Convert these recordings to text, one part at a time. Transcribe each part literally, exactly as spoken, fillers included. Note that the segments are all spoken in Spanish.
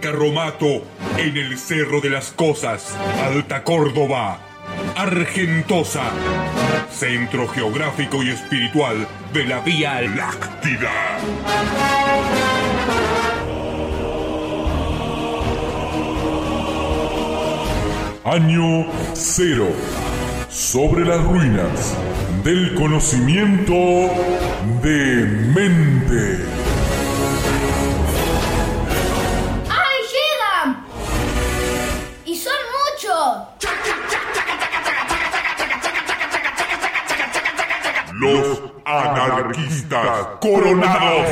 Carromato, en el Cerro de las Cosas, Alta Córdoba. Argentosa, centro geográfico y espiritual de la Vía Láctea. Año cero. Sobre las ruinas del conocimiento de mente. ¡Ay, llegan! ¡Y son muchos! Los anarquistas coronados.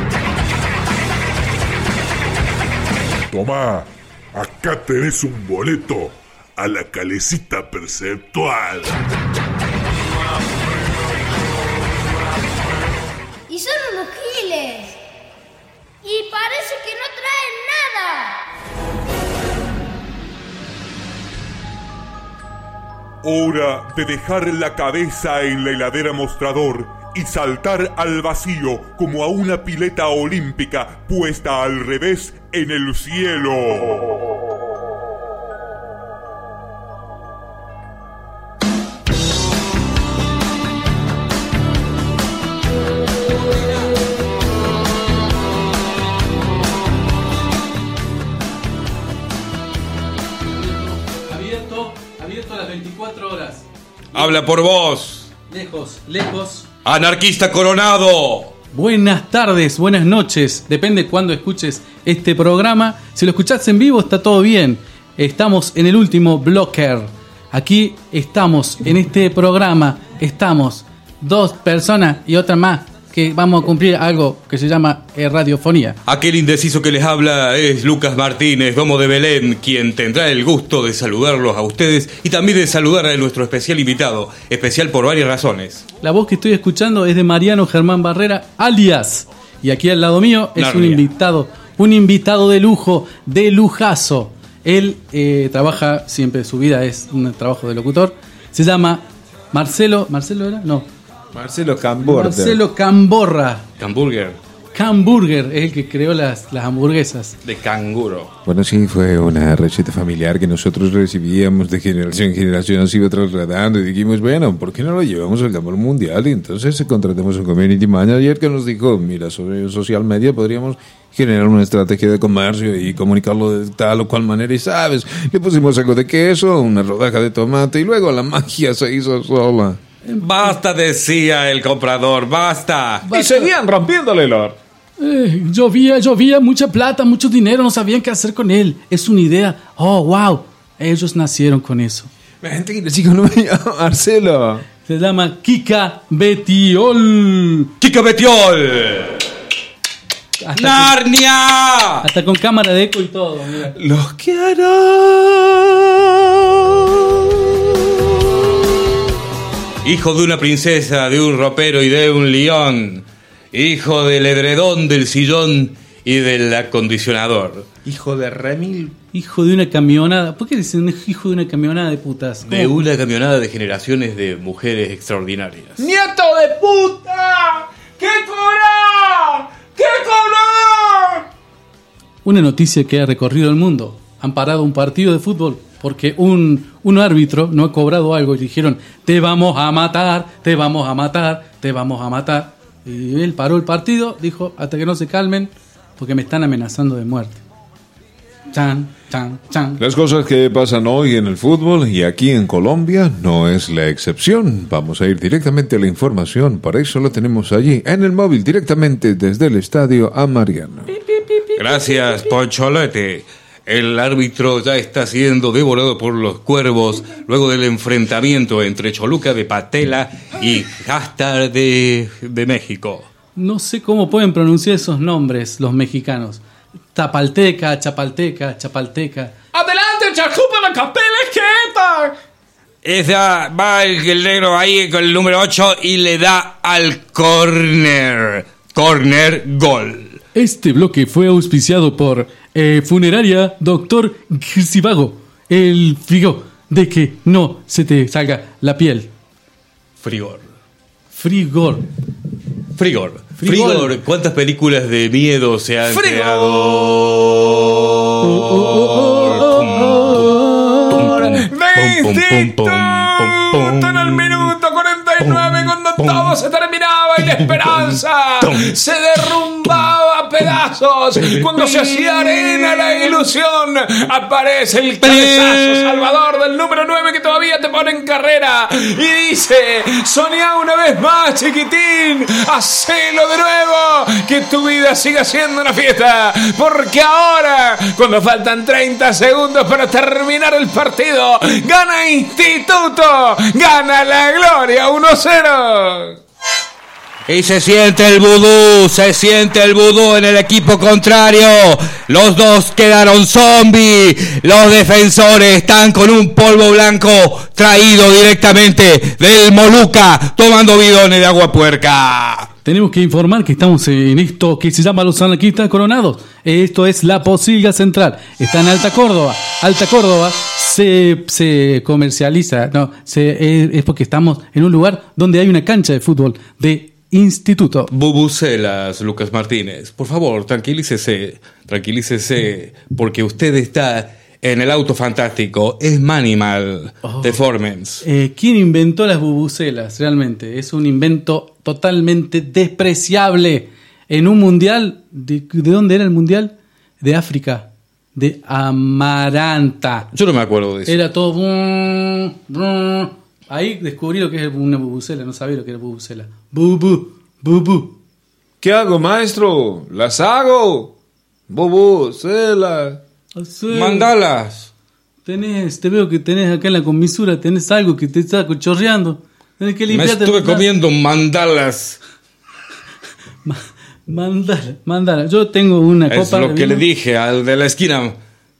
Tomá, acá tenés un boleto a la calecita perceptual. Y son unos giles. Y parece que no traen nada. Hora de dejar la cabeza en la heladera mostrador y saltar al vacío como a una pileta olímpica puesta al revés en el cielo. Habla por vos. Lejos, lejos. Anarquista coronado. Buenas tardes, buenas noches. Depende cuándo escuches este programa. Si lo escuchás en vivo está todo bien. Estamos en el último blocker. Aquí estamos, en este programa, estamos dos personas y otra más que vamos a cumplir algo que se llama eh, radiofonía. Aquel indeciso que les habla es Lucas Martínez, domo de Belén, quien tendrá el gusto de saludarlos a ustedes y también de saludar a nuestro especial invitado, especial por varias razones. La voz que estoy escuchando es de Mariano Germán Barrera, alias, y aquí al lado mío es Narnia. un invitado, un invitado de lujo, de lujazo. Él eh, trabaja siempre, su vida es un trabajo de locutor. Se llama Marcelo, ¿Marcelo era? No. Marcelo Camborra. Marcelo Camborra. Hamburger. Camburger es el que creó las, las hamburguesas. De canguro. Bueno, sí, fue una receta familiar que nosotros recibíamos de generación en generación, se iba trasladando y dijimos, bueno, ¿por qué no lo llevamos al campo mundial? Y entonces contratamos un community manager que nos dijo, mira, sobre social media podríamos generar una estrategia de comercio y comunicarlo de tal o cual manera, y sabes, le pusimos algo de queso, una rodaja de tomate y luego la magia se hizo sola. Basta, decía el comprador, basta. Y seguían rompiéndole el or. Eh, llovía, llovía, mucha plata, mucho dinero, no sabían qué hacer con él. Es una idea. Oh, wow. Ellos nacieron con eso. Mentira, chico, no me llamo Marcelo. Se llama Kika Betiol. ¡Kika Betiol! Hasta ¡Narnia! Con, hasta con cámara de eco y todo. Mira. Los que harán. Hijo de una princesa, de un ropero y de un león. Hijo del edredón, del sillón y del acondicionador. Hijo de Remil. Hijo de una camionada. ¿Por qué dicen hijo de una camionada de putas? De una camionada de generaciones de mujeres extraordinarias. ¡Nieto de puta! ¡Qué cobra! ¡Qué cobra! Una noticia que ha recorrido el mundo. Han parado un partido de fútbol porque un, un árbitro no ha cobrado algo y dijeron, te vamos a matar, te vamos a matar, te vamos a matar. Y él paró el partido, dijo, hasta que no se calmen, porque me están amenazando de muerte. Chan, chan, chan. Las cosas que pasan hoy en el fútbol y aquí en Colombia no es la excepción. Vamos a ir directamente a la información. Para eso lo tenemos allí, en el móvil, directamente desde el estadio a Mariano. Gracias, Poncholete. El árbitro ya está siendo devorado por los cuervos luego del enfrentamiento entre Choluca de Patela y Gastar de, de México. No sé cómo pueden pronunciar esos nombres los mexicanos. Tapalteca, Chapalteca, Chapalteca. ¡Adelante, Chacupa, la capela quieta! Esa va el, el negro ahí con el número ocho y le da al córner. Córner, gol. Este bloque fue auspiciado por eh, Funeraria Doctor Girsivago. El frigo de que no se te salga la piel. Frigor. Frigor. Frigor. Frigol. Frigor, ¿cuántas películas de miedo se han Frigor. creado? Distinto en el minuto cuarenta y nueve, cuando todo se terminaba y la esperanza se derrumbaba a pedazos, cuando se hacía arena la ilusión, aparece el cabezazo salvador del número nueve que todavía te pone en carrera y dice: soñá una vez más, chiquitín, hacelo de nuevo, que tu vida siga siendo una fiesta, porque ahora, cuando faltan treinta segundos para terminar el partido, gana Instituto, gana la gloria uno cero. Y se siente el vudú, se siente el vudú en el equipo contrario. Los dos quedaron zombies. Los defensores están con un polvo blanco traído directamente del Moluca, tomando bidones de agua puerca. Tenemos que informar que estamos en esto que se llama Los Anarquistas Coronados. Esto es la Posilga Central. Está en Alta Córdoba. Alta Córdoba se, se comercializa, no, se, es, es porque estamos en un lugar donde hay una cancha de fútbol de Instituto. Bubucelas, Lucas Martínez. Por favor, tranquilícese, tranquilícese, porque usted está en el auto fantástico. Es Manimal Oh. Deformens. Eh, ¿Quién inventó las bubucelas? Realmente es un invento totalmente despreciable. En un mundial, ¿de, de dónde era el mundial? De África, de Amaranta. Yo no me acuerdo de eso. Era todo. brum, brum. Ahí descubrí lo que es una bubucela, no sabía lo que era bubucela. Bubu, bubu. ¿Qué hago, maestro? Las hago. Bubucelas. Así. Mandalas. Tenés, te veo que tenés acá en la comisura, tenés algo que te está chorreando. Tenés que Me limpiarte. estuve la- comiendo mandalas. Ma- Mandala, mandala. Yo tengo una Es copa lo de que vino. le dije al de la esquina.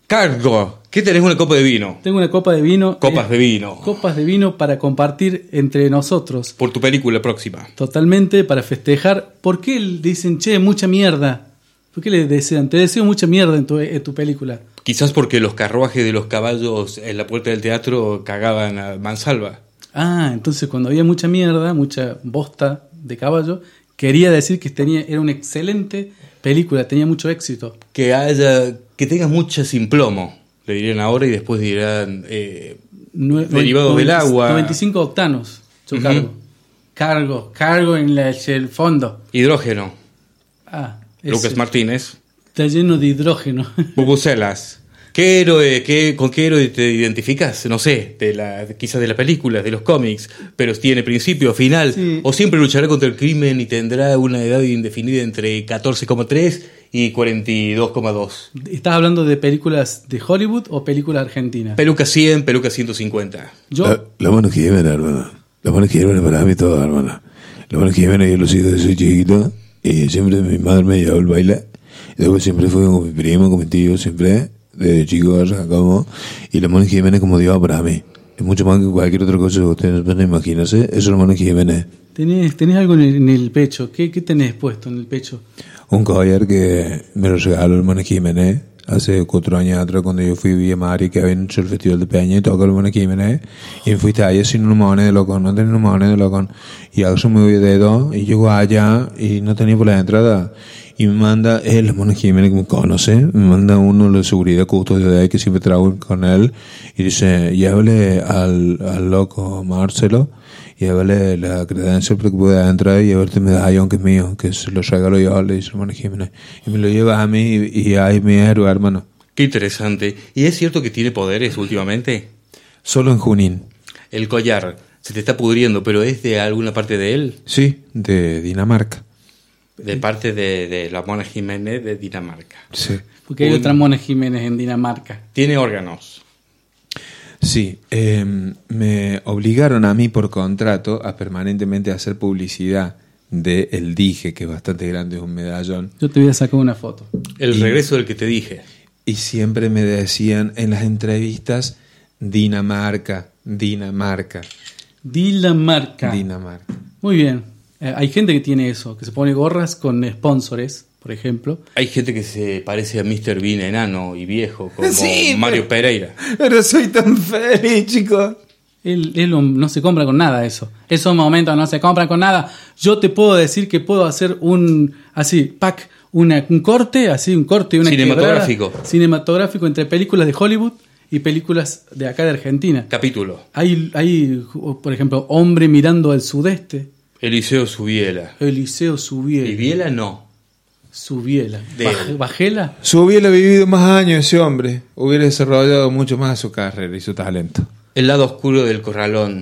Cargo, ¿qué tenés? Una copa de vino. Tengo una copa de vino. Copas eh, de vino. Copas de vino para compartir entre nosotros. Por tu película próxima. Totalmente para festejar. ¿Por qué le dicen, che, mucha mierda? ¿Por qué le desean? Te deseo mucha mierda en tu, en tu película. Quizás porque los carruajes de los caballos en la puerta del teatro cagaban a mansalva. Ah, entonces cuando había mucha mierda, mucha bosta de caballo, quería decir que tenía, era una excelente película, tenía mucho éxito. Que haya, que tengas mucha sin plomo, le dirían ahora, y después dirán eh, Nue- derivado del noventa agua. noventa y cinco octanos, yo Ujú. cargo. Cargo, cargo en la- el fondo. Hidrógeno. Ah, Lucas ese. Martínez. Está lleno de hidrógeno. Bubucelas. ¿Qué héroe, qué, con qué héroe te identificas? No sé, de la, quizás de las películas, de los cómics, pero tiene principio, final, Sí. o siempre luchará contra el crimen y tendrá una edad indefinida entre catorce coma tres y cuarenta y dos coma dos. ¿Estás hablando de películas de Hollywood o películas argentinas? Peluca cien, peluca ciento cincuenta. Yo, La, la mano que lleven, hermano. La mano que lleven para mí todo, hermano. La mano que lleven, yo lo sigo desde chiquito. Y siempre mi madre me llevó al baile. Y después siempre fui con mi primo, con mi tío, siempre. De chico, como. Y la mano que lleven es como Dios para mí. Es mucho más que cualquier otra cosa que ustedes pueden imaginarse. Eso es la mano que lleven. tenés, tenés algo en el, en el pecho. ¿Qué, ¿Qué tenés puesto en el pecho? Un collar que me lo regaló el Hermano Jiménez hace cuatro años atrás cuando yo fui a Villa Mari, que habían hecho el festival de Peña y tocó el Hermano Jiménez y me fuiste allá sin una moneda de loco, no tenía una moneda de loco y algo se me dio dedo y llego allá y no tenía por la entrada y me manda el Hermano Jiménez que me conoce, me manda uno de seguridad custodio de ahí que siempre trabajo con él y dice, llévale al, al loco Marcelo, llévale la credencial para que pueda entrar y llevarte medallón que es mío, que se lo regalo yo, le dice Hermano Jiménez. Y me lo lleva a mí y, y ahí mi héroe, hermano. Qué interesante. ¿Y es cierto que tiene poderes últimamente? Solo en Junín. El collar se te está pudriendo, pero ¿es de alguna parte de él? Sí, de Dinamarca. De parte de, de la Mona Jiménez de Dinamarca. Sí. Porque hay Un- otra Mona Jiménez en Dinamarca. Tiene órganos. Sí, eh, me obligaron a mí por contrato a permanentemente hacer publicidad de El Dije, que es bastante grande, es un medallón. Yo te voy a sacar una foto. El Y- regreso del que te dije. Y siempre me decían en las entrevistas, Dinamarca, Dinamarca, Dinamarca. Dinamarca. Muy bien. Eh, hay gente que tiene eso, que se pone gorras con sponsores, por ejemplo. Hay gente que se parece a míster Bean enano y viejo, como Sí, Mario pero- Pereira. Pero soy tan feliz, chicos. Él, él no se compra con nada eso. Esos momentos no se compran con nada. Yo te puedo decir que puedo hacer un, así, pack, una, un corte, así, un corte, una cinematográfico. Quebrada, cinematográfico entre películas de Hollywood y películas de acá de Argentina. Capítulo. Hay, hay, por ejemplo, Hombre mirando al sudeste. Eliseo Subiela. Eliseo Subiela. ¿Y Biela no? Subiela. De- Baj- ¿Bajela? Si hubiera vivido más años ese hombre, hubiera desarrollado mucho más su carrera y su talento. El lado oscuro del corralón.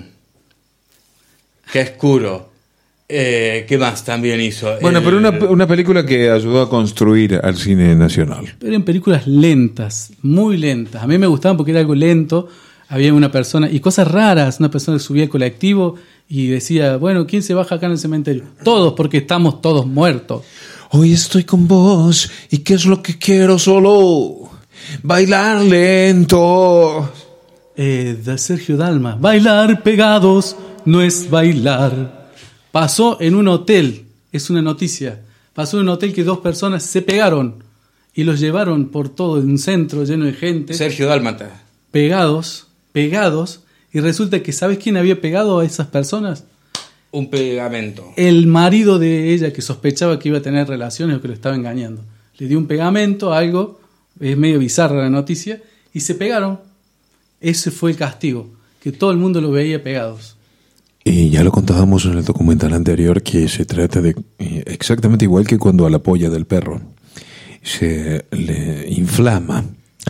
Qué oscuro. Eh, ¿Qué más también hizo? Bueno, El- pero una, una película que ayudó a construir al cine nacional. Pero en películas lentas, muy lentas. A mí me gustaban porque era algo lento. Había una persona, y cosas raras, una persona que subía al colectivo y decía, bueno, ¿quién se baja acá en el cementerio? Todos, porque estamos todos muertos. Hoy estoy con vos y qué es lo que quiero solo bailar lento. Eh, de Sergio Dalma. Bailar pegados no es bailar. Pasó en un hotel, es una noticia. Pasó en un hotel que dos personas se pegaron y los llevaron por todo un centro lleno de gente. Sergio Dálmata. Pegados, pegados. Y resulta que, ¿sabes quién había pegado a esas personas? Un pegamento. El marido de ella, que sospechaba que iba a tener relaciones o que lo estaba engañando. Le dio un pegamento, algo, es medio bizarra la noticia, y se pegaron. Ese fue el castigo, que todo el mundo lo veía pegados. Y ya lo contábamos en el documental anterior que se trata de eh, exactamente igual que cuando a la polla del perro se le inflama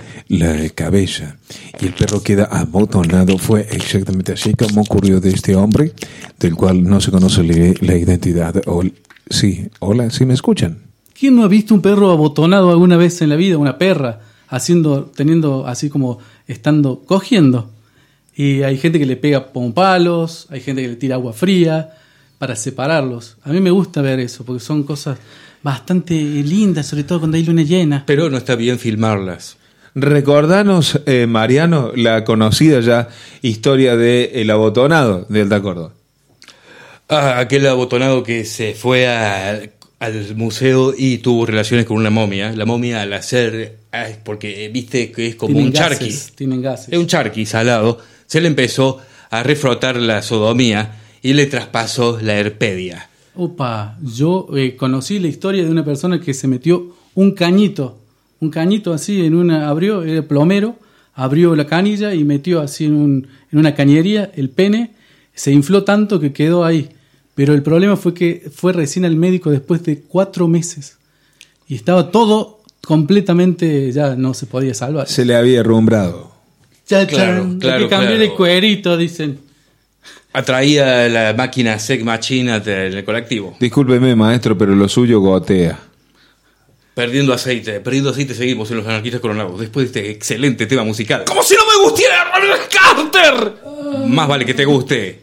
la cabeza y el perro queda amotonado. Fue exactamente así como ocurrió de este hombre, del cual no se conoce la, la identidad. O, sí, hola, ¿sí me escuchan? ¿Quién no ha visto un perro abotonado alguna vez en la vida? Una perra, haciendo, teniendo así como estando, cogiendo. Y hay gente que le pega con palos, hay gente que le tira agua fría para separarlos. A mí me gusta ver eso, porque son cosas bastante lindas, sobre todo cuando hay luna llena. Pero no está bien filmarlas. Recordanos, eh, Mariano, la conocida ya historia de El Abotonado de Alta Córdoba. Ah, aquel abotonado que se fue a- al museo y tuvo relaciones con una momia. La momia al hacer, ah, porque viste que es como Tienen un charqui. gases, Tienen gases. Es un charqui salado. Se le empezó a refrotar la sodomía y le traspasó la herpedia. Opa, yo eh, conocí la historia de una persona que se metió un cañito, un cañito así en una, abrió, era plomero, abrió la canilla y metió así en, un, en una cañería el pene, se infló tanto que quedó ahí. Pero el problema fue que fue recién al médico después de cuatro meses y estaba todo completamente, ya no se podía salvar. Se le había rumbrado. Ya, Claro, chan, hay claro, que cambiar claro. el cuerito, dicen. Atraía la máquina Sec Machina del colectivo. Discúlpeme, maestro, pero lo suyo gotea. Perdiendo aceite, perdiendo aceite seguimos en los anarquistas coronados. Después de este excelente tema musical. ¡Como si no me gustara Robert Carter! Más vale que te guste.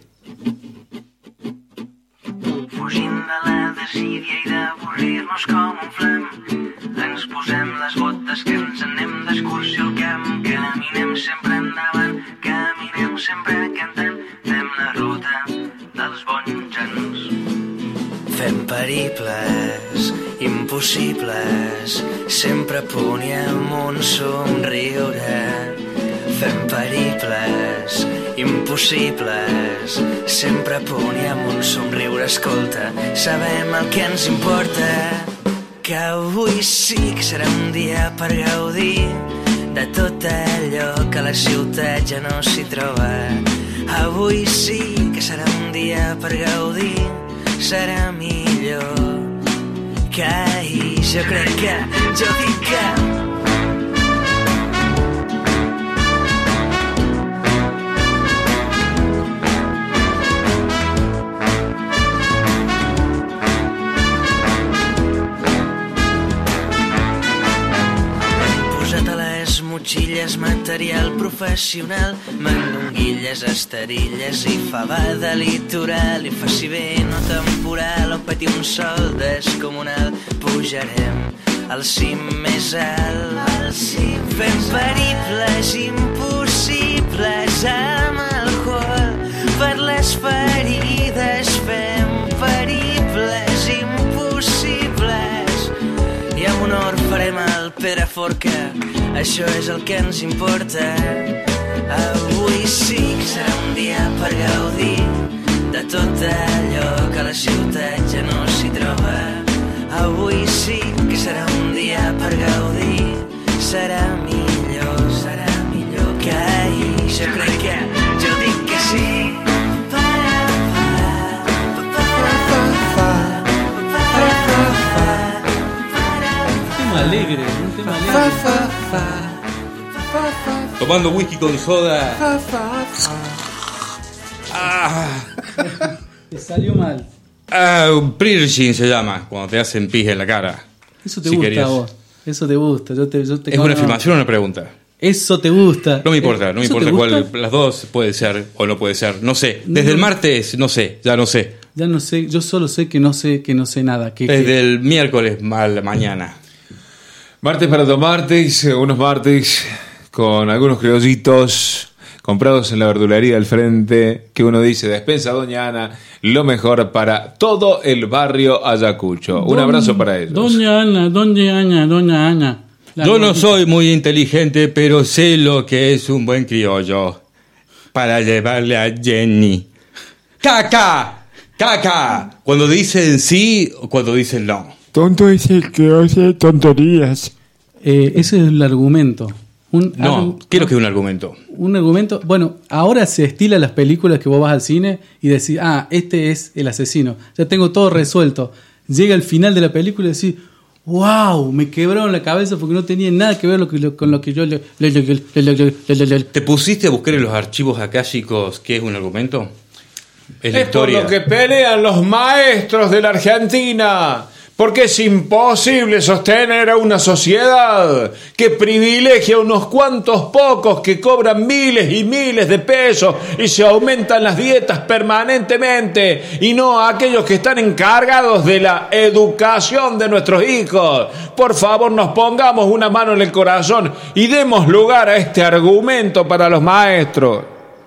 Fugint de la desídia i d'avorrir-nos com un flam. Ens posem les botes que ens anem d'excursió al camp. Caminem sempre endavant, caminem sempre cantant. Fem la ruta dels bons anys. Fem periples impossibles, sempre a punt i amb un somriure. Fem periples impossibles, sempre a punt i amb un somriure. Escolta, sabem el que ens importa, que avui sí que serà un dia per gaudir de tot allò que a la ciutat ja no s'hi troba. Avui sí que serà un dia per gaudir, serà millor que ahir. Jo crec que, jo dic que motxilles, material professional, mandonguilles, esterilles i fava de litoral. I faci vent o temporal o patir un sol descomunal, pujarem al cim més alt. Al cim fem periples impossibles amb alcohol per les ferides. Fem periples impossibles i amb honor farem el Pereforca. Això és el que ens importa. Avui sí que serà un dia tot allò que a la ciutat ja no s'hi troba. Avui sí que serà un dia per gaudir, serà millor, serà millor que ahir. Jo crec que, jo dic que sí. Alegre, un tema alegre. Tomando whisky con soda. Ah, Te salió mal. ah, un piercing se llama, cuando te hacen pis en la cara. Eso te Si gusta querías. a vos. Eso te gusta. Yo te, yo te ¿Es una conozco. afirmación o una pregunta? Eso te gusta. No me importa, no me ¿Eso importa te cuál. gusta? Las dos puede ser o no puede ser. No sé. Desde No. el martes, no sé, ya no sé. Ya no sé, yo solo sé que no sé que no sé nada. Que, Desde que- el miércoles a la mañana. Martes para tomartes, unos martes con algunos criollitos comprados en la verdulería del frente, que uno dice, despensa Doña Ana, lo mejor para todo el barrio Ayacucho. Un Don- abrazo para ellos. Doña Ana, Doña Ana, Doña Ana. La Yo no gordita. soy muy inteligente, pero sé lo que es un buen criollo. Para llevarle a Jenny. ¡Caca! ¡Caca! Cuando dicen sí o cuando dicen no. Tonto es el que hace tonterías. Eh, ese es el argumento. Un, No, algo- quiero que un argumento. Un argumento. Bueno, ahora se estila las películas que vos vas al cine y decís, ah, este es el asesino. Ya tengo todo resuelto. Llega el final de la película y decís, wow, me quebraron la cabeza porque no tenía nada que ver lo que, lo- con lo que yo le, le- le- le- le- le- le- le- le- ¿Te pusiste a buscar en los archivos akáshicos qué es un argumento? Es la Es por historia. lo que pelean los maestros de la Argentina. Porque es imposible sostener a una sociedad que privilegia a unos cuantos pocos que cobran miles y miles de pesos y se aumentan las dietas permanentemente, y no a aquellos que están encargados de la educación de nuestros hijos. Por favor, nos pongamos una mano en el corazón y demos lugar a este argumento para los maestros.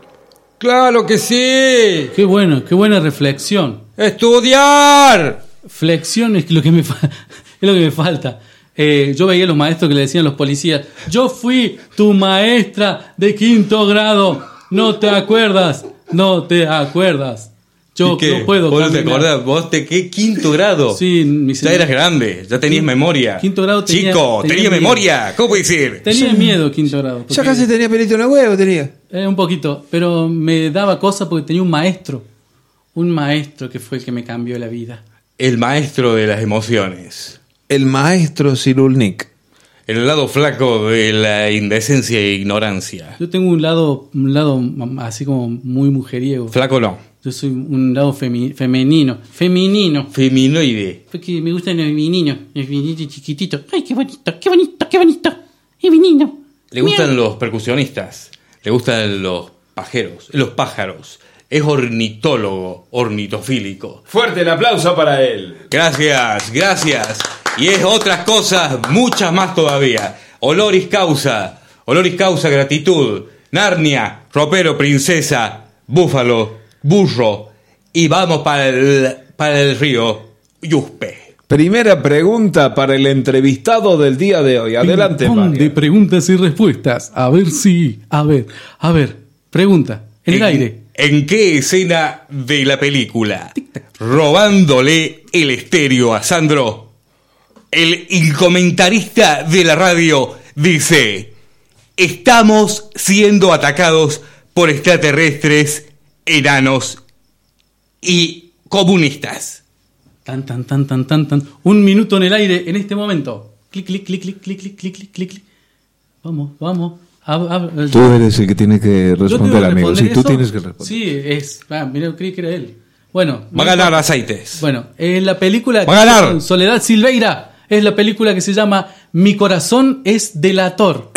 ¡Claro que sí! Qué bueno, qué buena reflexión. ¡Estudiar! Flexión es lo que me, fa- es lo que me falta. Eh, yo veía a los maestros que le decían a los policías, yo fui tu maestra de quinto grado, no te acuerdas, no te acuerdas. Yo ¿Y qué? no puedo ¿Vos no te caminar. acordás? ¿Vos te qué? ¿Quinto grado? Sí, mi Ya señor. eras grande, ya tenías Quin- memoria. quinto grado tenía- Chico, tenía tenía, miedo. memoria. ¿Cómo puede decir? Tenía miedo quinto grado. Ya porque- casi tenía pelito en el huevo, tenía. Eh, un poquito, pero me daba cosa porque tenía un maestro. Un maestro que fue el que me cambió la vida. El maestro de las emociones. El maestro Cirulnik. El lado flaco de la indecencia e ignorancia. Yo tengo un lado, un lado mm, así como muy mujeriego. Flaco no. Yo soy un lado femi- femenino. Femenino. Feminoide. Porque me gustan los meninos. Los meninos chiquititos. Ay, qué bonito, qué bonito, qué bonito. Y menino. Le gustan los percusionistas. Le gustan los pajeros. Los pájaros. Es ornitólogo, ornitofílico. Fuerte el aplauso para él. Gracias, gracias. Y es otras cosas, muchas más todavía. Oloris causa, oloris causa gratitud. Narnia, ropero, princesa, búfalo, burro. Y vamos para el, para el río Yuspe. Primera pregunta para el entrevistado del día de hoy. Adelante, Ping-pong Mario. de preguntas y respuestas. A ver si. A ver, a ver. Pregunta. En el aire. ¿En qué escena de la película, robándole el estéreo a Sandro, el incomentarista de la radio dice: estamos siendo atacados por extraterrestres, enanos y comunistas? Tan, tan, tan, tan, tan, tan. Un minuto en el aire en este momento. Clic, clic, clic, clic, clic, clic, clic, clic, clic, clic. Vamos, vamos. Hab- hab- Tú eres el que tiene que ¿Yo tengo responder, que amigo. responder Sí, tú eso? tienes que responder. Sí, es. Ah, mira, creí que era él. Bueno. Va a ganar aceites. Bueno, en la película. Va a ganar. Soledad Silveira. Es la película que se llama Mi corazón es delator.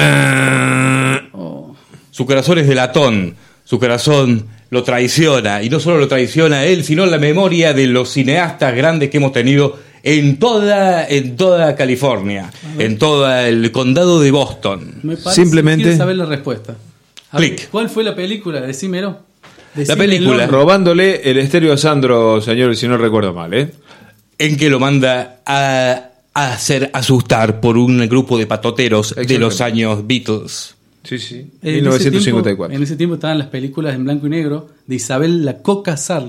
Su corazón es de latón, su corazón lo traiciona, y no solo lo traiciona a él, sino la memoria de los cineastas grandes que hemos tenido en toda, en toda California, en todo el condado de Boston. Me parece Simplemente- que quiere saber la respuesta. A ver, Clic. ¿cuál fue la película? Decímelo. La Decime película. el nombre. Robándole el estéreo a Sandro, señor, si no recuerdo mal, ¿eh? En que lo manda a, a hacer asustar por un grupo de patoteros de los Exactamente. años Beatles. Sí, sí. En ese mil novecientos cincuenta y cuatro. tiempo- En ese tiempo estaban las películas en blanco y negro de Isabel la Coca Sarli.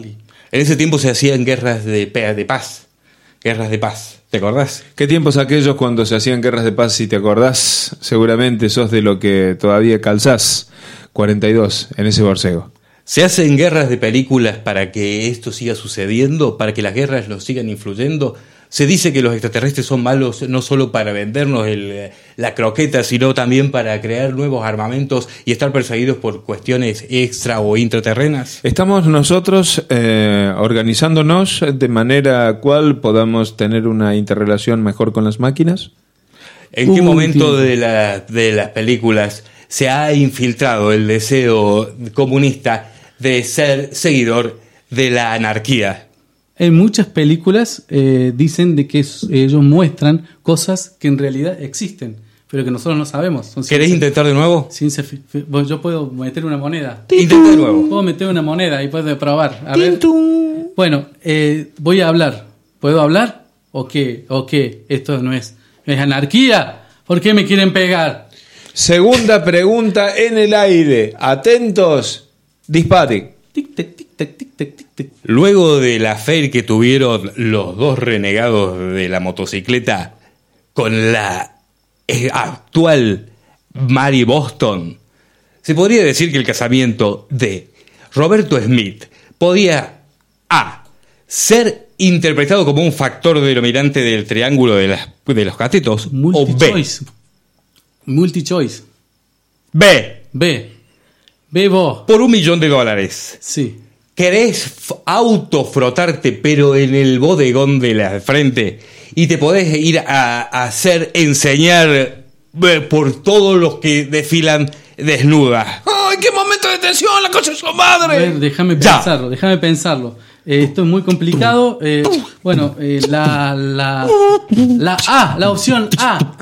En ese tiempo se hacían guerras de, de paz. Guerras de paz. ¿Te acordás? ¿Qué tiempos aquellos cuando se hacían guerras de paz? Si te acordás, seguramente sos de lo que todavía calzás. cuarenta y dos en ese borseo. Se hacen guerras de películas para que esto siga sucediendo, para que las guerras nos sigan influyendo. Se dice que los extraterrestres son malos no solo para vendernos el, la croqueta, sino también para crear nuevos armamentos y estar perseguidos por cuestiones extra o intraterrenas. Estamos nosotros eh, organizándonos de manera cual podamos tener una interrelación mejor con las máquinas. ¿En qué momento de, la, de las películas se ha infiltrado el deseo comunista de ser seguidor de la anarquía? En muchas películas eh, dicen de que es, ellos muestran cosas que en realidad existen, pero que nosotros no sabemos. Son ¿Querés ciencia, intentar de nuevo? Ciencia, yo puedo meter una moneda. Intenta de nuevo. Puedo meter una moneda y puedo probar. A ver. Bueno, eh, voy a hablar. ¿Puedo hablar? ¿O qué? ¿O qué? Esto no es, es anarquía. ¿Por qué me quieren pegar? Segunda pregunta en el aire. Atentos. Dispare. Tic, tac, tic, tac, tic, tac, tic, tac. Luego de la fe que tuvieron los dos renegados de la motocicleta con la eh, actual Mary Boston, se podría decir que el casamiento de Roberto Smith podía A. ser interpretado como un factor denominante del triángulo de, las, de los catetos, o B. Multi-choice. Multi-choice. B. B. B vos. Por un millón de dólares. Sí. Querés f- autofrotarte, pero en el bodegón de la frente, y te podés ir a, a hacer enseñar eh, por todos los que desfilan desnudas. ¡Ay, qué momento de tensión! ¡La cosa es su A madre! ver, déjame Ya. pensarlo, déjame pensarlo. Eh, esto es muy complicado. Eh, bueno, eh, la, la, la A, la opción A.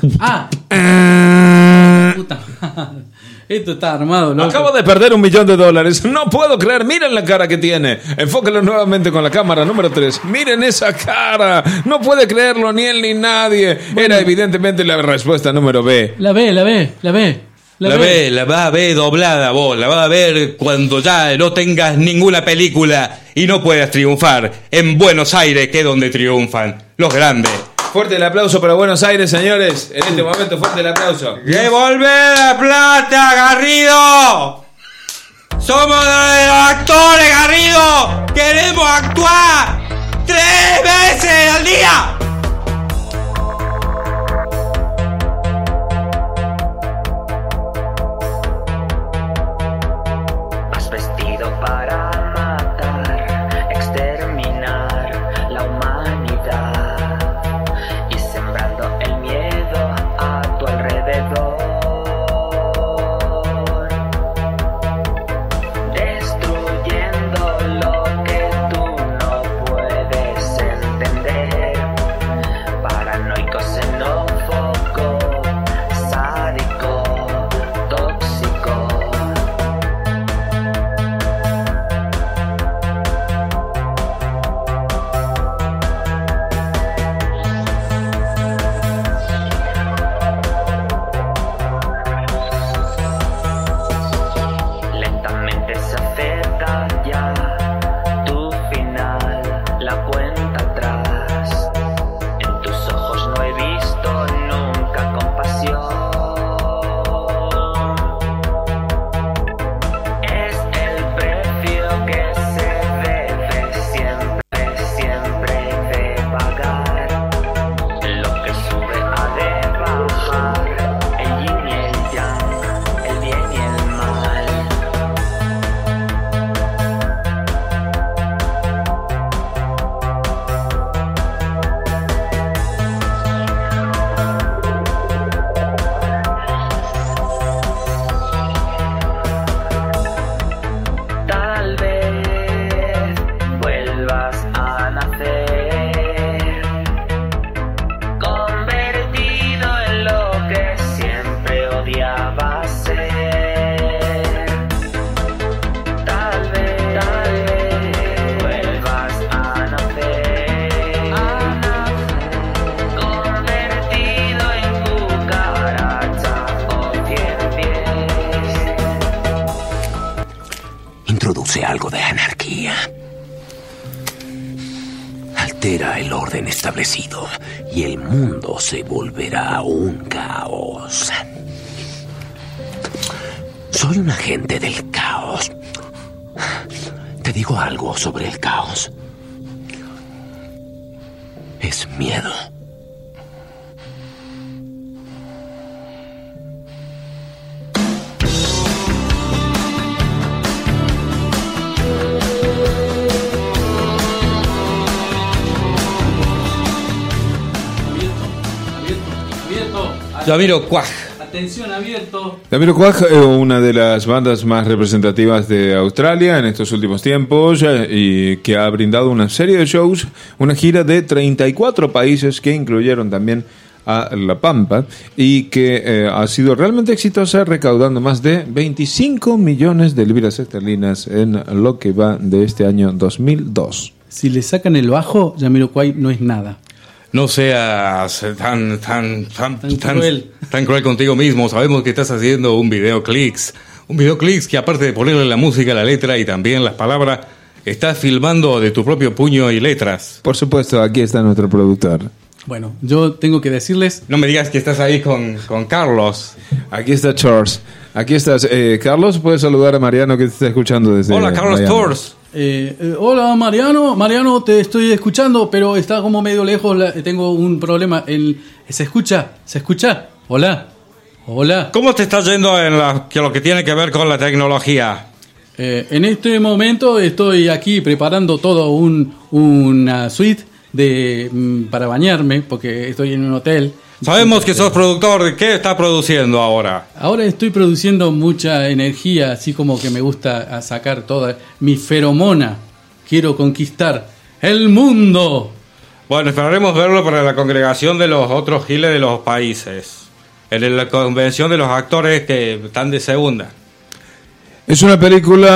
A. Puta madre. Esto está armado, loco. Acabo de perder un millón de dólares. No puedo creer. Miren la cara que tiene. Enfóquenlo nuevamente con la cámara número tres. Miren esa cara. No puede creerlo ni él ni nadie. Era evidentemente la respuesta número B. La B, la B, la B. La ve, la va a ver doblada vos, la va a ver cuando ya no tengas ninguna película y no puedas triunfar en Buenos Aires, que es donde triunfan los grandes. Fuerte el aplauso para Buenos Aires, señores. En este momento, fuerte el aplauso. ¡Devolve la plata, Garrido! ¡Somos de los actores, Garrido! ¡Queremos actuar tres veces al día! Has vestido para matar, exterminar la humanidad y sembrando el miedo a tu alrededor, destruyendo lo que tú no puedes entender, paranoico, xenófobo, sádico, tóxico. Lentamente se acerca ya tu final, la cuenta atrás. En tus ojos no he visto nunca compasión. Es el precio que se debe siempre, siempre de pagar. Lo que sube ha de bajar, el yin y el yang, el bien y el mal. Tal vez vuelvas a nacer, convertido en lo que siempre odiabas ser. Tal vez, tal vez vuelvas a nacer, convertido en cucaracha o cien pies. Introduce algo de anarquía. altera el orden establecido y el mundo se volverá un caos. Soy un agente del caos. Te digo algo sobre el caos. Es miedo. Jamiroquai. Atención, abierto. Jamiroquai es una de las bandas más representativas de Australia en estos últimos tiempos eh, y que ha brindado una serie de shows, una gira de treinta y cuatro países que incluyeron también a La Pampa y que eh, ha sido realmente exitosa, recaudando más de veinticinco millones de libras esterlinas en lo que va de este año dos mil dos. Si le sacan el bajo, Jamiroquai no es nada. No seas tan, tan, tan, Tan tan, cruel. tan cruel contigo mismo. Sabemos que estás haciendo un videoclips. Un videoclips que aparte de ponerle la música, la letra y también las palabras, estás filmando de tu propio puño y letras. Por supuesto, aquí está nuestro productor. Bueno, yo tengo que decirles... No me digas que estás ahí con, con Carlos. Aquí está Charles. Aquí estás. Eh, Carlos, puedes saludar a Mariano que te está escuchando desde Hola, Carlos Miami. Tours. Eh, eh, hola Mariano, Mariano te estoy escuchando, pero está como medio lejos, la- tengo un problema. El, ¿Se escucha? ¿Se escucha? Hola, hola. ¿Cómo te está yendo en la, que lo que tiene que ver con la tecnología? Eh, en este momento estoy aquí preparando todo un, una suite de, mm, para bañarme, porque estoy en un hotel. Sabemos que sos productor. ¿De qué estás produciendo ahora? Ahora estoy produciendo mucha energía, así como que me gusta a sacar toda mi feromona. Quiero conquistar el mundo. Bueno, esperaremos verlo para la congregación de los otros giles de los países. En la convención de los actores que están de segunda. Es una película...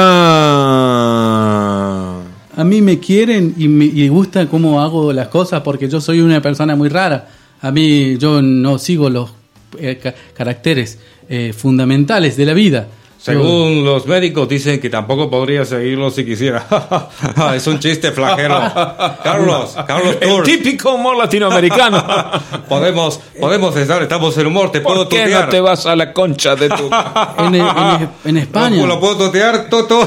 A mí me quieren y me y gusta cómo hago las cosas porque yo soy una persona muy rara. A mí yo no sigo los eh, ca- caracteres eh, fundamentales de la vida. Según los médicos dicen que tampoco podría seguirlo si quisiera. Es un chiste flagero. Carlos, Carlos El Tours. típico humor latinoamericano. Podemos, podemos estar, estamos en humor, te puedo ¿Por qué tutear. no te vas a la concha de tu... En, en- en España. ¿Lo, lo puedo tutear, Toto?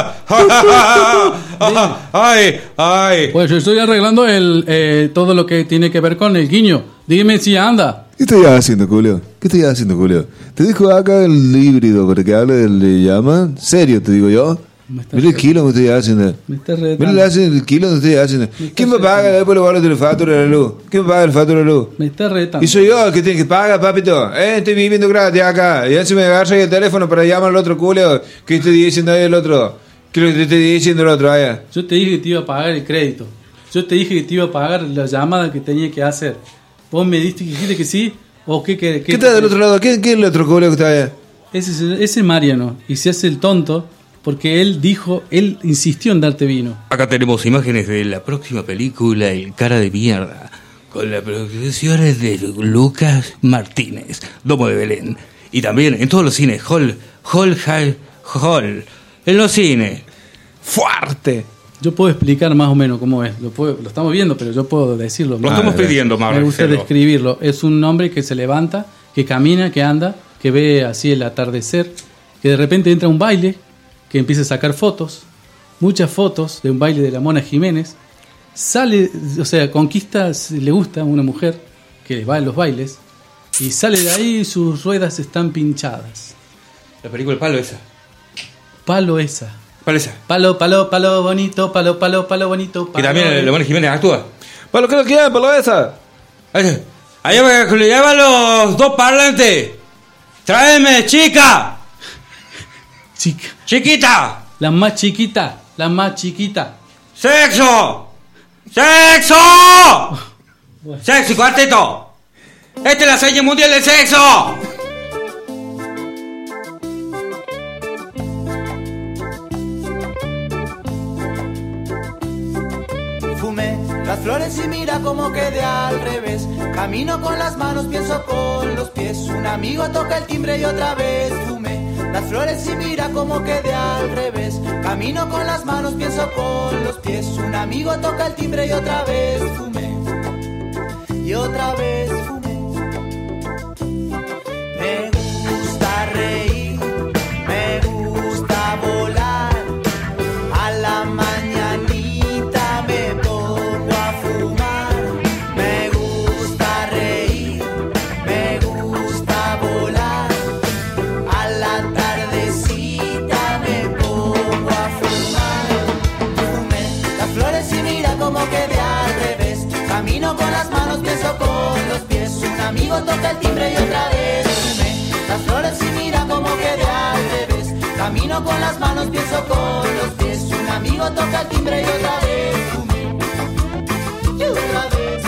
Ay, ay. Pues estoy arreglando el eh, todo lo que tiene que ver con el guiño. Dime si anda. ¿Qué estoy haciendo, Julio? ¿Qué estoy haciendo, Julio? Te dejo acá el híbrido para que hable del llama. ¿Serio te digo yo? Me está- Mira el kilo que estoy haciendo. Me está Mira retando. el, hace- el kilo que estoy haciendo. está ¿Quién me paga después los valores de la factura de la luz? ¿Quién me paga el factura de la luz? Me está retando. Y soy yo el que tiene que pagar, papito. Eh, estoy viviendo gratis acá. Y se me agarra ahí el teléfono para llamar al otro Julio. ¿Qué estoy diciendo ahí el otro? ¿Qué le estoy diciendo el otro allá? Yo te dije que te iba a pagar el crédito. Yo te dije que te iba a pagar la llamada que tenía que hacer. Vos me diste que dijiste que sí. ¿O qué qué, ¿Qué está del otro lado? ¿Quién es el otro Julio que está allá? Ese es, ese es Mariano. Y se hace el tonto porque él dijo, él insistió en darte vino. Acá tenemos imágenes de la próxima película, El cara de mierda, con las producciones de Lucas Martínez, Domo de Belén. Y también en todos los cines, Hall, Hall, Hall, Hall. En los cines. ¡Fuerte! Yo puedo explicar más o menos cómo es. Lo, puedo- lo estamos viendo, pero yo puedo decirlo. Lo estamos pidiendo, Me gusta Marcelo. describirlo. Es un hombre que se levanta, que camina, que anda, que ve así el atardecer, que de repente entra a un baile, que empieza a sacar fotos, muchas fotos de un baile de la Mona Jiménez. Sale, o sea, conquista, le gusta a una mujer que va a los bailes, y sale de ahí y sus ruedas están pinchadas. La película Palo esa. Palo esa. ¿Cuál esa? Palo, palo, palo bonito, palo, palo, palo bonito. Que palo también el León Jiménez actúa. ¿Para lo que lo quieren, para lo esa? Ahí, allá me le llevan los dos parlantes. Tráeme, chica. Chica. Chiquita. La más chiquita, la más chiquita. ¡Sexo! ¡Sexo! ¡Sexo y cuarteto! ¡Esta es la seña mundial del sexo! Fumé las flores y mira cómo quedé al revés. Camino con las manos, pienso con los pies. Un amigo toca el timbre y otra vez fumé las flores y mira cómo quedé al revés. Camino con las manos, pienso con los pies. Un amigo toca el timbre y otra vez fumé. Y otra vez fumé. Me gusta reír, me gusta volar. A la mañanita me pongo a fumar. Me gusta reír, me gusta volar. A la tardecita me pongo a fumar. Fumé las flores y mira como quedé al revés. Camino con las manos, pienso con los pies. Un amigo toca el timbre y otra vez fumé las flores y mira como quedé al revés. Camino con las manos, pienso con los pies. Un amigo toca el timbre y otra vez fumé. Y otra vez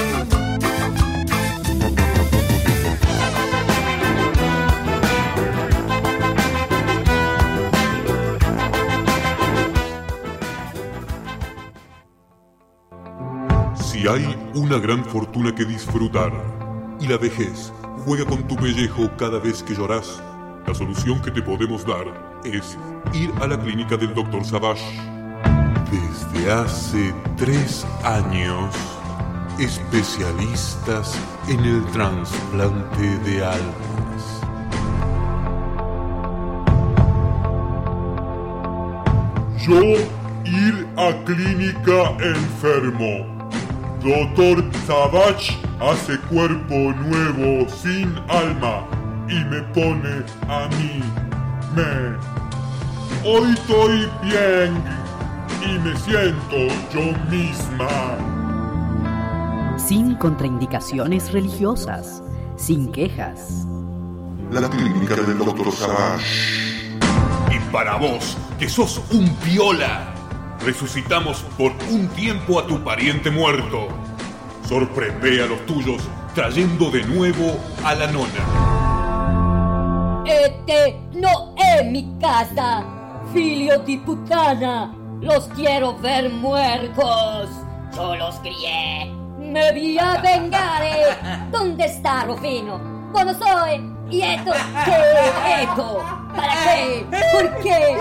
Si hay una gran fortuna que disfrutar y la vejez juega con tu pellejo cada vez que lloras, la solución que te podemos dar es ir a la clínica del doctor Savage. Desde hace tres años, especialistas en el trasplante de almas. Yo ir a clínica enfermo. Doctor Savage hace cuerpo nuevo sin alma y me pone a mí. Me. Hoy estoy bien y me siento yo misma. Sin contraindicaciones religiosas, sin quejas. La clínica del doctor Savage. Y para vos, que sos un piola, resucitamos por un tiempo a tu pariente muerto. Sorprende a los tuyos trayendo de nuevo a la nona. Este no es mi casa, filio di puttana. Los quiero ver muertos. Yo los crié. Me voy a vengare. ¿Dónde está Rufino? ¿Cuándo soy? ¿Y esto qué? ¿Esto? ¿Para qué? ¿Por qué?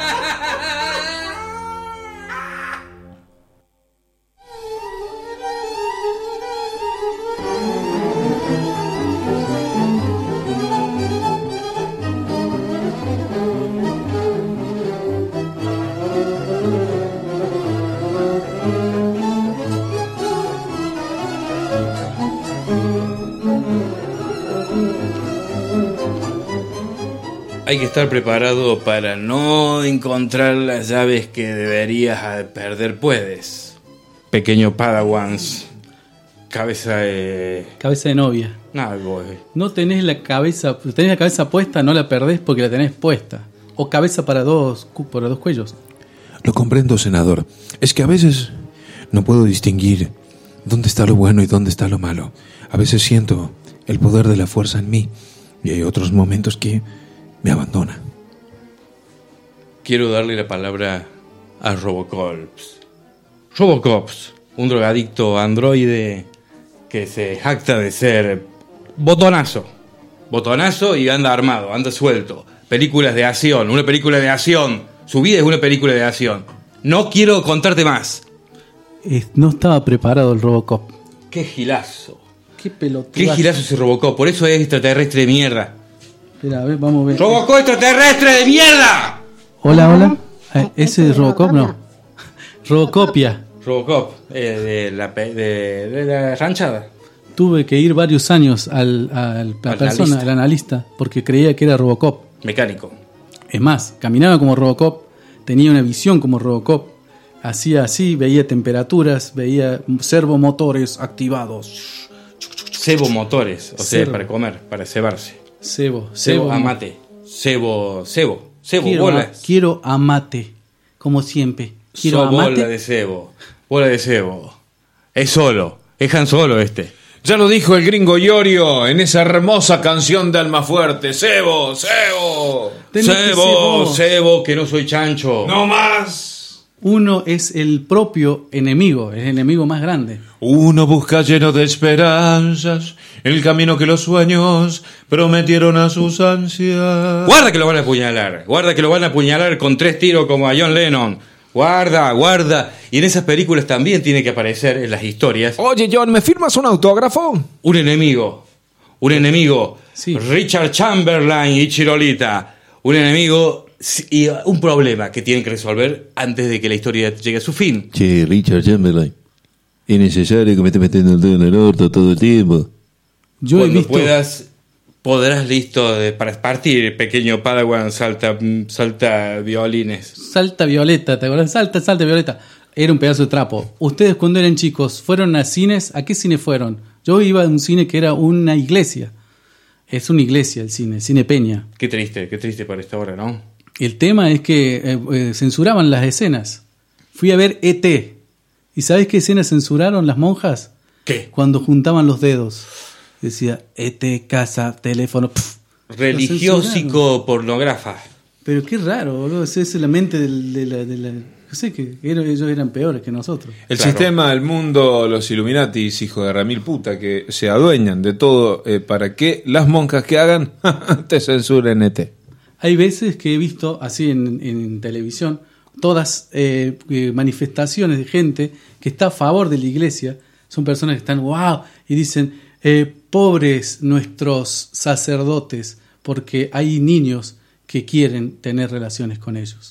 Hay que estar preparado para no encontrar las llaves que deberías perder puedes. Pequeño Padawans. Cabeza de... Cabeza de novia. Algo, eh. No tenés la cabeza... Tenés la cabeza puesta, no la perdés porque la tenés puesta. O cabeza para dos, para dos cuellos. Lo comprendo, senador. Es que a veces no puedo distinguir dónde está lo bueno y dónde está lo malo. A veces siento el poder de la fuerza en mí. Y hay otros momentos que me abandona. Quiero darle la palabra a Robocops. Robocops, un drogadicto androide que se jacta de ser botonazo. Botonazo y anda armado, anda suelto. Películas de acción, una película de acción. Su vida es una película de acción. No quiero contarte más. Es, no estaba preparado el Robocop. Qué gilazo. Qué pelotudo. Qué gilazo ese Robocop, por eso es extraterrestre de mierda. Espera, a ver, vamos a ver. ¡Robocop extraterrestre de mierda! Hola, hola. Eh, ¿Ese es Robocop? No. Robocopia. Robocop, eh, de, la, de, de la ranchada. Tuve que ir varios años al, al, a la persona, al analista, porque creía que era Robocop. Mecánico. Es más, caminaba como Robocop, tenía una visión como Robocop, hacía así, veía temperaturas, veía servomotores activados. Cebomotores, o sea, para comer, para cebarse. Cebo, cebo, cebo amate. Cebo, cebo, cebo, quiero, bolas. A, quiero amate, como siempre. Quiero so amate. Bola de cebo, bola de cebo. Es solo, es Han Solo este. Ya lo dijo el gringo Iorio en esa hermosa canción de Almafuerte. Cebo, cebo. Cebo, cebo, que no soy chancho. No más. Uno es el propio enemigo, el enemigo más grande. Uno busca lleno de esperanzas el camino que los sueños prometieron a sus ansias. Guarda que lo van a apuñalar, guarda que lo van a apuñalar con tres tiros como a John Lennon. Guarda, guarda. Y en esas películas también tiene que aparecer en las historias. Oye, John, ¿me firmas un autógrafo? Un enemigo. Un enemigo. Sí. Richard Chamberlain y Chirolita. Un enemigo y un problema que tienen que resolver antes de que la historia llegue a su fin. Che, Richard Chamberlain, es necesario que me estés metiendo el dedo en el orto todo el tiempo. Yo Cuando he visto... puedas, podrás listo de, para partir, pequeño Padawan, salta, salta violines. Salta Violeta, ¿te acuerdas? Salta, salta Violeta. Era un pedazo de trapo. Ustedes cuando eran chicos, ¿fueron a cines? ¿A qué cine fueron? Yo iba a un cine que era una iglesia. Es una iglesia el cine, Cine Peña. Qué triste, qué triste para esta hora, ¿no? El tema es que eh, eh, censuraban las escenas. Fui a ver E T ¿Y sabes qué escena censuraron las monjas? ¿Qué? Cuando juntaban los dedos. Decía E T, casa, teléfono. Pff, religioso pornógrafa. Pero qué raro, boludo. Esa es la mente del, de la... De la no sé, que ellos eran peores que nosotros. El claro. sistema, el mundo, los Illuminatis, hijos de Ramil puta, que se adueñan de todo eh, para que las monjas que hagan te censuren E T Hay veces que he visto así en, en televisión todas eh, eh, manifestaciones de gente que está a favor de la iglesia. Son personas que están wow y dicen eh, pobres nuestros sacerdotes porque hay niños que quieren tener relaciones con ellos.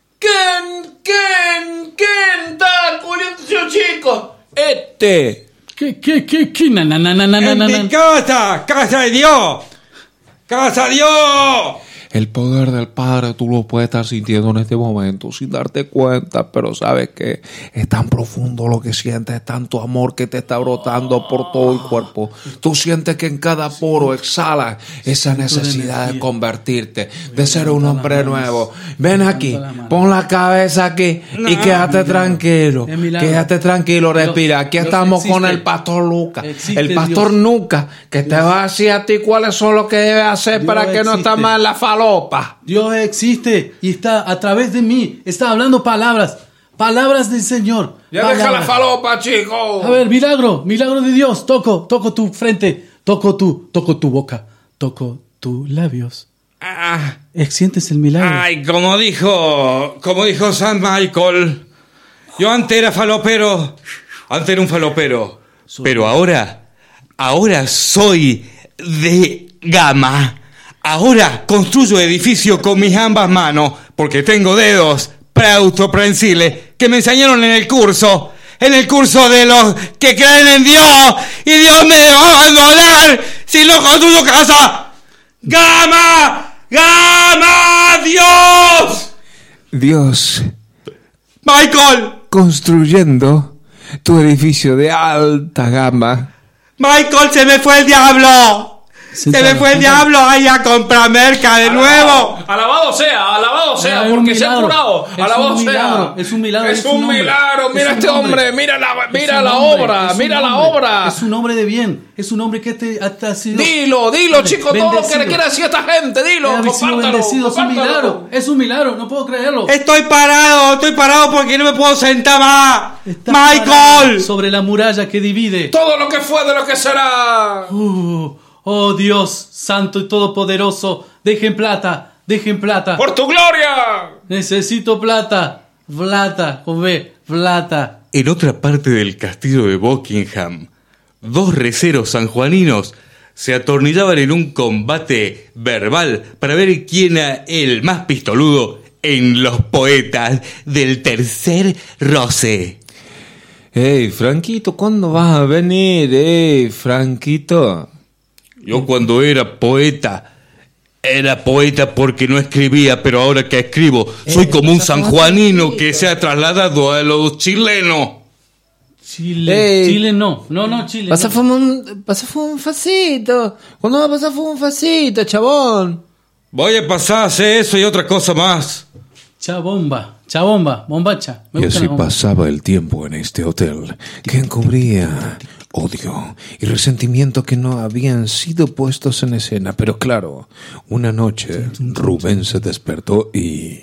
¿Quién? ¿Quién? ¿Quién está cubriendo chico? Este. ¿Qué? ¿Qué? ¿Qué? ¿Qué? Na, na, na, na, na, ¡En na, mi na. casa! ¡Casa de Dios! ¡Casa de Dios! El poder del Padre tú lo puedes estar sintiendo en este momento sin darte cuenta, pero sabes que es tan profundo lo que sientes, es tanto amor que te está brotando por todo el cuerpo. Tú sientes que en cada poro exhalas esa necesidad de convertirte, de ser un hombre nuevo. Ven aquí, pon la cabeza aquí y quédate tranquilo, quédate tranquilo, respira. Aquí estamos con el pastor Lucas, el pastor Nuca, que te va a decir a ti cuáles son lo que debes hacer para que no estés mal en la falopa. Dios existe y está a través de mí, está hablando palabras, palabras del Señor. Ya palabras. deja la falopa, chico. A ver, milagro, milagro de Dios. Toco, toco tu frente, toco tu, toco tu boca, toco tus labios. Ah, ¿Sientes el milagro? Ay, como dijo, como dijo San Michael, yo antes era falopero, antes era un falopero, soy pero ahora, ahora soy de gama. Ahora construyo edificio con mis ambas manos porque tengo dedos preautoprensiles que me enseñaron en el curso, en el curso de los que creen en Dios y Dios me va a abandonar si no construyo casa. ¡Gama! ¡Gama! ¡Dios! Dios. Michael. Construyendo tu edificio de alta gama. Michael, se me fue el diablo. Se me fue el diablo ahí a comprar merca de nuevo. Alabado sea, alabado sea, ah, porque se ha curado. Alabado sea. Es un milagro. Es un milagro. Mira este hombre, mira la, mira la obra, mira la obra. Es un hombre de bien. Es un hombre que te ha sido. Dilo, dilo, chico, todo lo que le quiera decir a esta gente, dilo. Compártalo. Es un milagro. Es un milagro, no puedo creerlo. Estoy parado, estoy parado porque no me puedo sentar más. Michael. Sobre la muralla que divide. Todo lo que fue de lo que será. Uh. Oh Dios, santo y todopoderoso, dejen plata, dejen plata. ¡Por tu gloria! Necesito plata, plata, joven, plata. En otra parte del castillo de Buckingham, dos receros sanjuaninos se atornillaban en un combate verbal para ver quién era el más pistoludo en los poetas del tercer roce. Ey, Franquito, ¿cuándo vas a venir? Ey, Franquito. Yo cuando era poeta, era poeta porque no escribía, pero ahora que escribo, soy como un sanjuanino que se ha trasladado a los chilenos. Chile, Ey. Chile no, no, no, Chile. Vas a fumar un, vas a fumar un facito. ¿Cuándo vas a pasar a fumar un facito, chabón? Voy a pasar a hacer eso y otra cosa más. Chabomba, chabomba, bombacha. Me y así pasaba el tiempo en este hotel, que encubría odio y resentimiento que no habían sido puestos en escena. Pero claro, una noche Rubén se despertó y...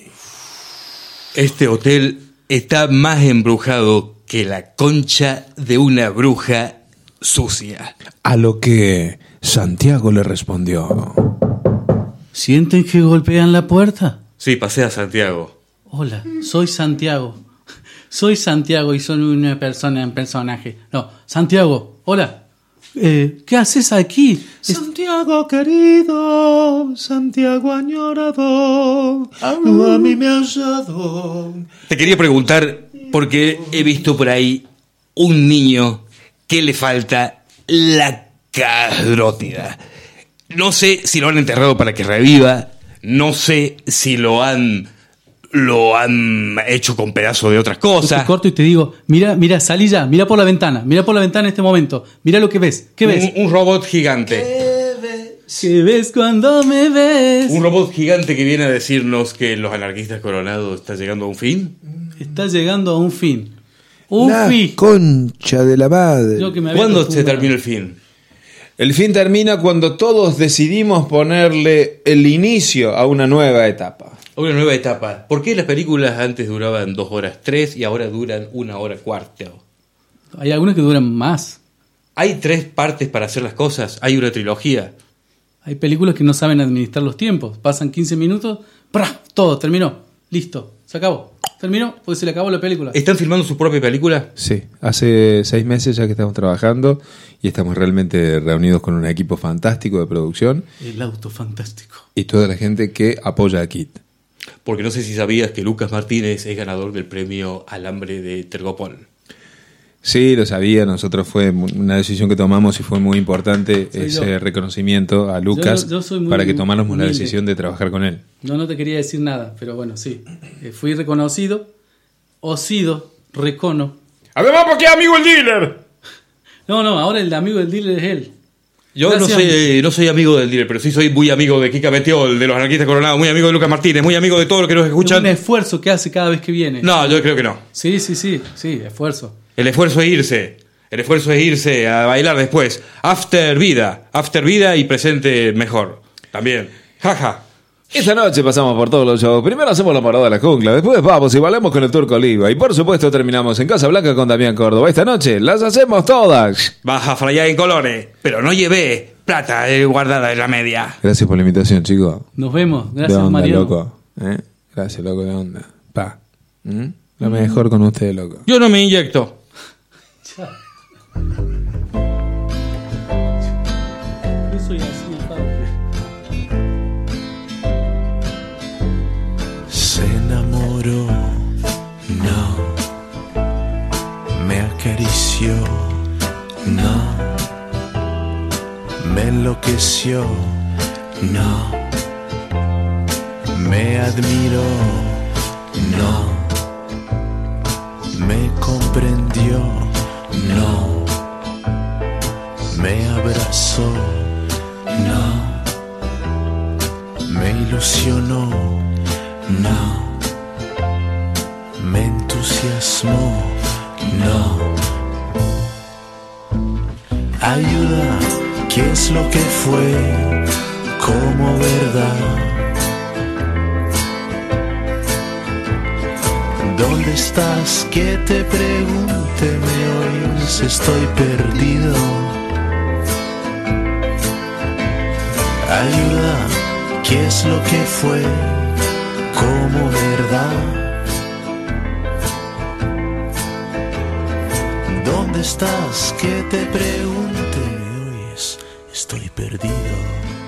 Este hotel está más embrujado que la concha de una bruja sucia. A lo que Santiago le respondió: ¿Sienten que golpean la puerta? Sí, pasé a Santiago. Hola, soy Santiago. Soy Santiago y soy una persona en personaje. No, Santiago, hola. Eh, ¿Qué haces aquí? Santiago querido, Santiago añorado, a mí me has dado. Te quería preguntar, porque he visto por ahí un niño que le falta la carótida. No sé si lo han enterrado para que reviva, no sé si lo han lo han hecho con pedazos de otras cosas. Te corto y te digo, mira, mira, salí ya, mira por la ventana, mira por la ventana en este momento, mira lo que ves, ¿qué ves? Un, un robot gigante. ¿Qué ves? ¿Qué ves cuando me ves? Un robot gigante que viene a decirnos que los anarquistas coronados está llegando a un fin. Está llegando a un fin. Un la fin. concha de la madre. ¿Cuándo se termina el fin? El fin termina cuando todos decidimos ponerle el inicio a una nueva etapa. Una nueva etapa. ¿Por qué las películas antes duraban dos horas tres y ahora duran una hora cuarto? Hay algunas que duran más. Hay tres partes para hacer las cosas. Hay una trilogía. Hay películas que no saben administrar los tiempos. Pasan quince minutos, ¡prá! Todo, terminó. Listo, se acabó. Terminó porque se le acabó la película. ¿Están filmando su propia película? Sí, hace seis meses ya que estamos trabajando y estamos realmente reunidos con un equipo fantástico de producción. El auto fantástico. Y toda la gente que apoya a Kit. Porque no sé si sabías que Lucas Martínez es ganador del premio Alambre de Tergopol. Sí, lo sabía. Nosotros fue una decisión que tomamos y fue muy importante Soy ese yo. reconocimiento a Lucas Yo- yo soy muy para que tomáramos la humilde. decisión de trabajar con él. No, no te quería decir nada, pero bueno, sí. Eh, fui reconocido, o sido, recono. Además, porque es amigo el dealer. No, no, ahora el amigo del dealer es él. Yo Gracias. no soy, no soy amigo del dealer, pero sí soy muy amigo de Kika Metiol, de los anarquistas coronados, muy amigo de Lucas Martínez, muy amigo de todos los que nos Es escuchan. un esfuerzo que hace cada vez que viene. No, yo creo que no. Sí, sí, sí, sí, esfuerzo. El esfuerzo es irse. El esfuerzo es irse a bailar después. After vida. After vida y presente mejor. También. Jaja. Esta noche pasamos por todos los shows. Primero hacemos la parada de la jungla, después vamos y valemos con el Turco Oliva. Y por supuesto terminamos en Casa Blanca con Damián Córdoba. Esta noche las hacemos todas. Baja frayar en colores, pero no llevé plata eh, guardada en la media. Gracias por la invitación, chicos. Nos vemos. De Gracias, onda, Mariano. loco. ¿Eh? Gracias, loco, de onda. Pa. ¿Mm? Lo mejor con ustedes, loco. Yo no me inyecto. Yo soy así, padre. Se enamoró, no. Me acarició, no. Me enloqueció, no. Me admiró, no. Me comprendió, no. Me abrazó, no. Me ilusionó, no. Me entusiasmó, no. Ayuda, ¿qué es lo que fue? Como verdad. ¿Dónde estás? Que te pregunte, me oyes, estoy perdido. Ayuda, ¿qué es lo que fue? Como verdad. ¿Dónde estás? Que te pregunte, me oyes, estoy perdido.